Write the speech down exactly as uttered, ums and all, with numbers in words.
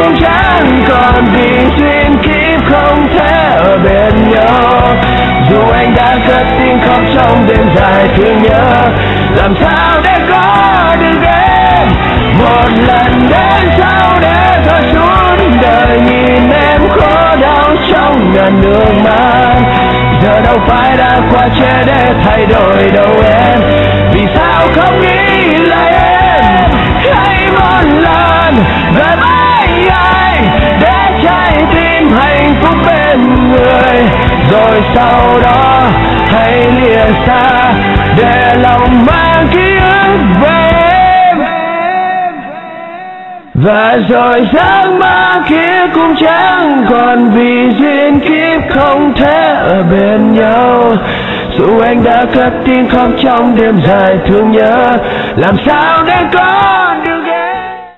cũng chẳng còn vì duyên kiếp không thể ở bên nhau. Dù anh đã cất tiếng khóc trong đêm dài thương nhớ, làm sao để có được em một lần đến sau để thôi suốt đời nhìn em khổ đau trong ngàn nước mắt. Giờ đâu phải đã qua che để thay đổi đâu em, vì sao không nghĩ lại em hãy một lần về với ai để trái tim hạnh phúc bên người, rồi sau đó hãy lìa xa để lòng mang ký ức về em. Và rồi giấc mơ kia cũng chẳng còn vì duyên kiếp không thể ở bên nhau. Dù anh đã cất tiếng khóc trong đêm dài thương nhớ, làm sao để có